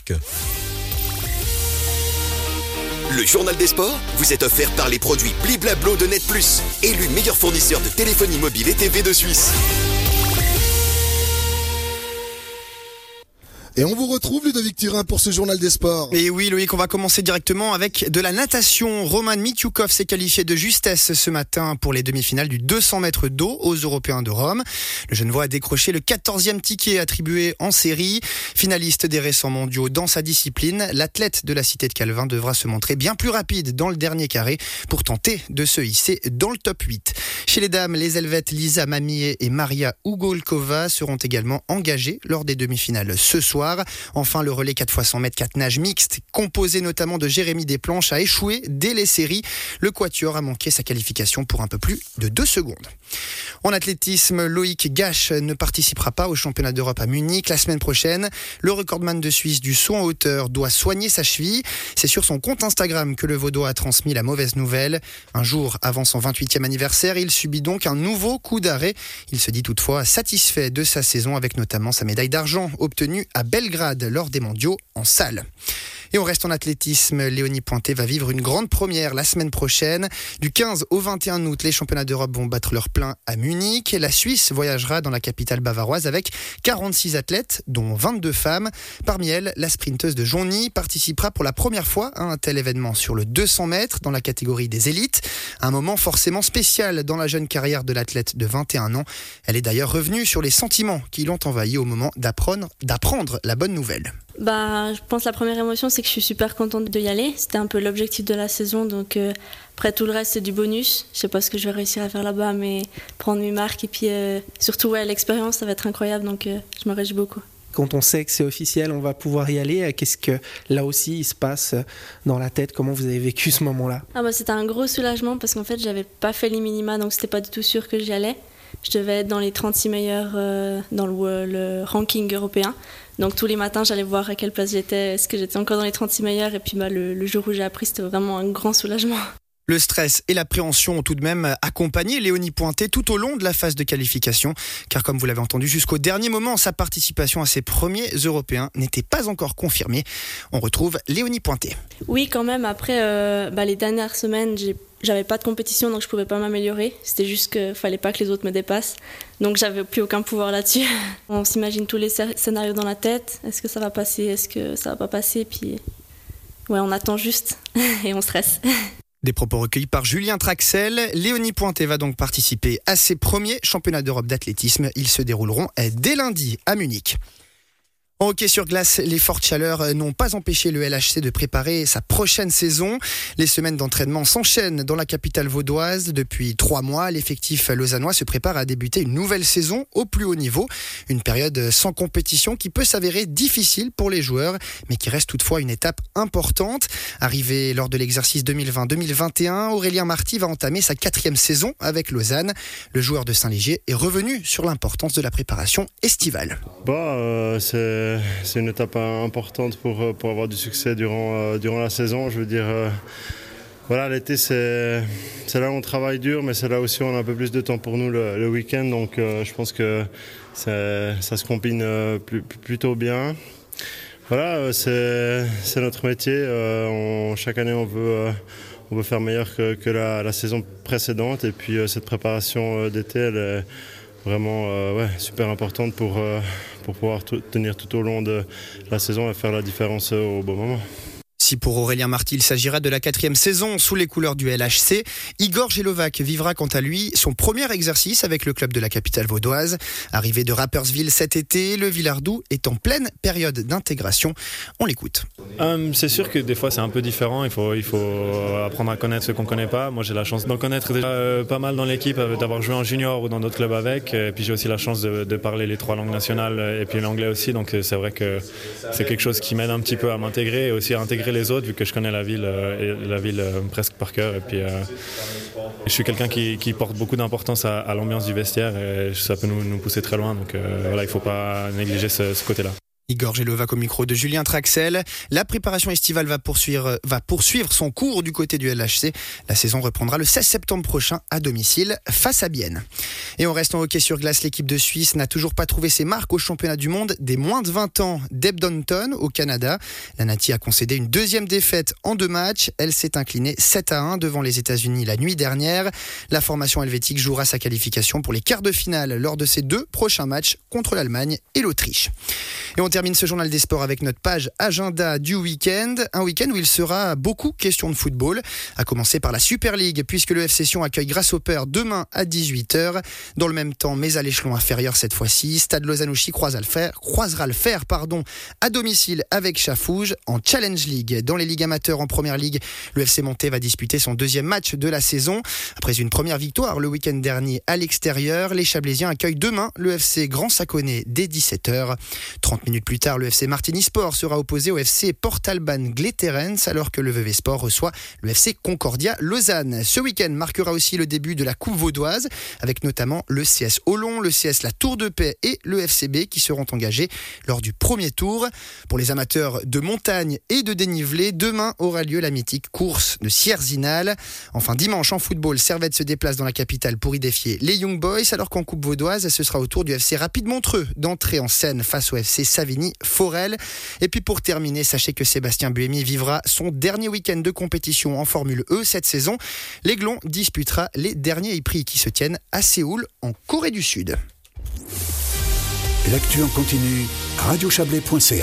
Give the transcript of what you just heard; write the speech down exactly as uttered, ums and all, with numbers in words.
Dunkerque. Le journal des sports vous est offert par les produits Bliblablo de Net Plus, élu meilleur fournisseur de téléphonie mobile et T V de Suisse. Et on vous retrouve, Ludovic Thurin, pour ce journal des sports. Et oui, Loïc, on va commencer directement avec de la natation. Roman Mityoukov s'est qualifié de justesse ce matin pour les demi-finales du deux cents mètres d'eau aux Européens de Rome. Le Genevois a décroché le quatorzième ticket attribué en série. Finaliste des récents mondiaux dans sa discipline, l'athlète de la cité de Calvin devra se montrer bien plus rapide dans le dernier carré pour tenter de se hisser dans le top huit. Chez les dames, les Helvètes Lisa Mamier et Maria Ugolkova seront également engagées lors des demi-finales ce soir. Enfin, le relais quatre fois cent mètres quatre nages mixte, composé notamment de Jérémy Desplanches, a échoué dès les séries. Le quatuor a manqué sa qualification pour un peu plus de deux secondes. En athlétisme, Loïc Gache ne participera pas au championnat d'Europe à Munich la semaine prochaine. Le recordman de Suisse du saut en hauteur doit soigner sa cheville. C'est sur son compte Instagram que le Vaudois a transmis la mauvaise nouvelle. Un jour avant son vingt-huitième anniversaire, il subit donc un nouveau coup d'arrêt. Il se dit toutefois satisfait de sa saison avec notamment sa médaille d'argent obtenue à Belgrade lors des mondiaux en salle. Et on reste en athlétisme. Léonie Pointet va vivre une grande première la semaine prochaine. Du quinze au vingt et un août, les championnats d'Europe vont battre leur plein à Munich. La Suisse voyagera dans la capitale bavaroise avec quarante-six athlètes, dont vingt-deux femmes. Parmi elles, la sprinteuse de Jonny participera pour la première fois à un tel événement sur le deux cents mètres dans la catégorie des élites. Un moment forcément spécial dans la jeune carrière de l'athlète de vingt et un ans. Elle est d'ailleurs revenue sur les sentiments qui l'ont envahie au moment d'apprendre, d'apprendre la bonne nouvelle. Bah, je pense que la première émotion, c'est que je suis super contente de y aller. C'était un peu l'objectif de la saison, donc euh, après tout le reste, c'est du bonus. Je sais pas ce que je vais réussir à faire là-bas, mais prendre mes marques et puis euh, surtout ouais, l'expérience, ça va être incroyable, donc euh, je me réjouis beaucoup. Quand on sait que c'est officiel, on va pouvoir y aller, qu'est-ce que là aussi il se passe dans la tête? Comment vous avez vécu ce moment-là? Ah bah, c'était un gros soulagement parce qu'en fait, j'avais pas fait les minima, donc c'était pas du tout sûr que j'y allais. Je devais être dans les trente-six meilleurs euh, dans le, le ranking européen. Donc tous les matins, j'allais voir à quelle place j'étais, est-ce que j'étais encore dans les trente-six meilleurs. Et puis bah, le, le jour où j'ai appris, c'était vraiment un grand soulagement. Le stress et l'appréhension ont tout de même accompagné Léonie Pointet tout au long de la phase de qualification. Car comme vous l'avez entendu, jusqu'au dernier moment, sa participation à ces premiers Européens n'était pas encore confirmée. On retrouve Léonie Pointet. Oui, quand même. Après, euh, bah, les dernières semaines, j'ai J'avais pas de compétition, donc je pouvais pas m'améliorer. C'était juste qu'il fallait pas que les autres me dépassent. Donc j'avais plus aucun pouvoir là-dessus. On s'imagine tous les scénarios dans la tête. Est-ce que ça va passer? Est-ce que ça va pas passer? Puis ouais, on attend juste et on stresse. Des propos recueillis par Julien Traxel. Léonie Pointet va donc participer à ses premiers championnats d'Europe d'athlétisme. Ils se dérouleront dès lundi à Munich. En hockey sur glace, les fortes chaleurs n'ont pas empêché le L H C de préparer sa prochaine saison. Les semaines d'entraînement s'enchaînent dans la capitale vaudoise. Depuis trois mois, l'effectif lausannois se prépare à débuter une nouvelle saison au plus haut niveau. Une période sans compétition qui peut s'avérer difficile pour les joueurs, mais qui reste toutefois une étape importante. Arrivé lors de l'exercice deux mille vingt deux mille vingt et un, Aurélien Marty va entamer sa quatrième saison avec Lausanne. Le joueur de Saint-Léger est revenu sur l'importance de la préparation estivale. Bah, euh, c'est... C'est une étape importante pour, pour avoir du succès durant, euh, durant la saison. Je veux dire, euh, voilà, l'été, c'est, c'est là où on travaille dur, mais c'est là aussi où on a un peu plus de temps pour nous le, le week-end. Donc, euh, je pense que ça se combine euh, plus, plutôt bien. Voilà, euh, c'est, c'est notre métier. Euh, on, chaque année, on veut, euh, on veut faire meilleur que, que la, la saison précédente. Et puis, euh, cette préparation euh, d'été, elle est vraiment euh, ouais, super importante pour, euh, pour pouvoir t- tenir tout au long de la saison et faire la différence euh, au bon moment. Si pour Aurélien Marty, il s'agira de la quatrième saison sous les couleurs du L H C, Igor Jelovac vivra quant à lui son premier exercice avec le club de la capitale vaudoise. Arrivé de Rapperswil cet été, le Villardou est en pleine période d'intégration. On l'écoute. Um, c'est sûr que des fois c'est un peu différent, il faut, il faut apprendre à connaître ce qu'on ne connaît pas. Moi j'ai la chance d'en connaître déjà euh, pas mal dans l'équipe, euh, d'avoir joué en junior ou dans d'autres clubs avec. Et puis j'ai aussi la chance de, de parler les trois langues nationales et puis l'anglais aussi. Donc c'est vrai que c'est quelque chose qui m'aide un petit peu à m'intégrer et aussi à intégrer les autres vu que je connais la ville, euh, la ville euh, presque par cœur. Et puis euh, je suis quelqu'un qui, qui porte beaucoup d'importance à, à l'ambiance du vestiaire et ça peut nous, nous pousser très loin. Donc euh, voilà, il ne faut pas négliger ce, ce côté-là. Igor Gelovac au micro de Julien Traxel. La préparation estivale va poursuivre, va poursuivre son cours du côté du L H C. La saison reprendra le seize septembre prochain à domicile face à Bienne. Et on reste en hockey sur glace. L'équipe de Suisse n'a toujours pas trouvé ses marques au championnat du monde des moins de vingt ans d'Edmonton au Canada. La Nati a concédé une deuxième défaite en deux matchs. Elle s'est inclinée sept à un devant les États-Unis la nuit dernière. La formation helvétique jouera sa qualification pour les quarts de finale lors de ses deux prochains matchs contre l'Allemagne et l'Autriche. Et on termine ce journal des sports avec notre page agenda du week-end. Un week-end où il sera beaucoup question de football, à commencer par la Super League, puisque le F C Sion accueille Grasshopper demain à dix-huit heures. Dans le même temps, mais à l'échelon inférieur cette fois-ci, Stade Lausanne-Ouchy croisera le fer, croisera le fer pardon, à domicile avec Chafouge en Challenge League. Dans les ligues amateurs en Première Ligue, le F C Monté va disputer son deuxième match de la saison. Après une première victoire le week-end dernier à l'extérieur, les Chablaisiens accueillent demain le F C Grand Saconnet dès dix-sept heures. trente minutes plus tard, le F C Martigny Sport sera opposé au F C Port-Alban Gletterens, alors que le V V Sport reçoit le F C Concordia Lausanne. Ce week-end marquera aussi le début de la Coupe vaudoise, avec notamment le C S Olon, le C S La Tour de Paix et le F C B qui seront engagés lors du premier tour. Pour les amateurs de montagne et de dénivelé, demain aura lieu la mythique course de Sierzinal. Enfin, dimanche en football, Servette se déplace dans la capitale pour y défier les Young Boys, alors qu'en Coupe vaudoise, ce sera au tour du F C Rapide Montreux d'entrer en scène face au F C Savigny-Forel. Et puis pour terminer, sachez que Sébastien Buemi vivra son dernier week-end de compétition en Formule E cette saison. L'Aiglon disputera les derniers prix qui se tiennent à Séoul, en Corée du Sud. L'actu en continu, radio chablais point c a.